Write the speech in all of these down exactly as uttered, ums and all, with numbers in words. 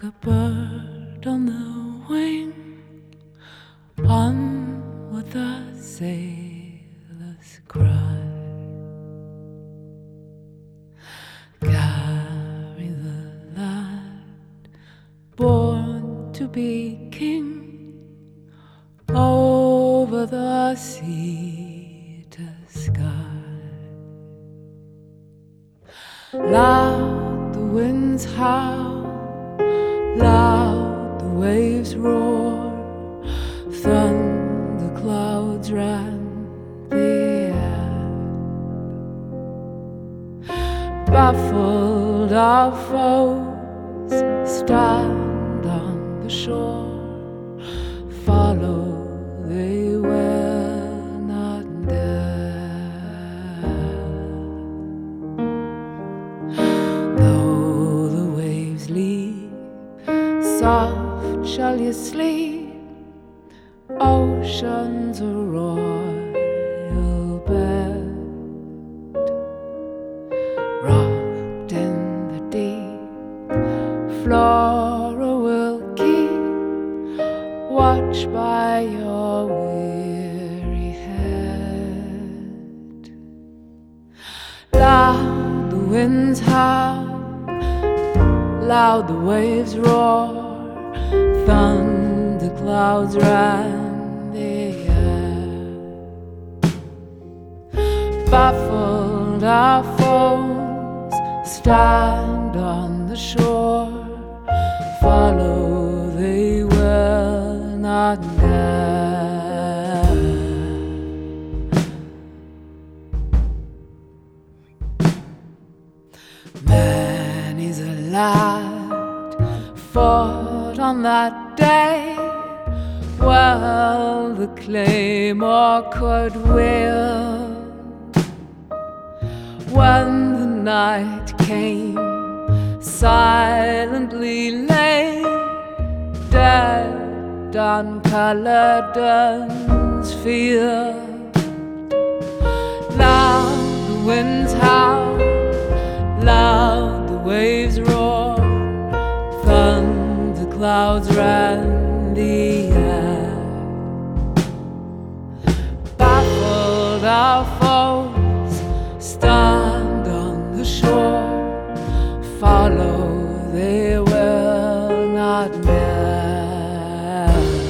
like a bird on the wing, on what the sailors cry. Carry the lad born to be king over the sea to sky. Loud the winds howl, loud the waves roar, thunder clouds rend the air. Baffled our foes stand on the shore, follow they will not dare. Though the waves leap, soft shall you sleep, ocean's a royal bed. Rocked in the deep, Flora will keep watch by your weary head. Loud the winds howl, loud the waves roar, thunder clouds rend the air. Baffled our foes stand on the shore, follow they will not dare. Many's a lad fought on that day, well the claymore could wield. When the night came, silently lay dead on Culloden's field. Loud the winds howl, loud the waves roar, thunder clouds rend the air. Baffled our foes stand on the shore, follow they will not dare.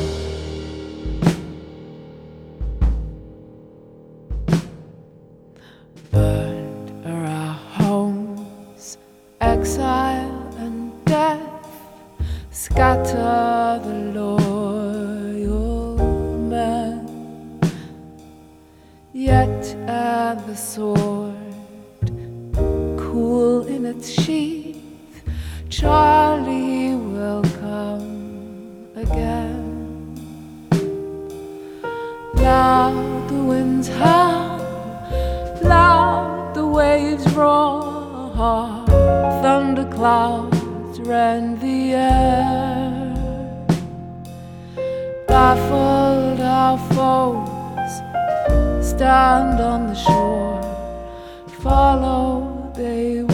Burned are our homes, exile and death, scatter the loyal men. Yet ere the sword cool in its sheath, Charlie will come again. Loud the winds howl, loud the waves roar, thunder clouds rend the air. Baffled our foes stand on the shore, follow they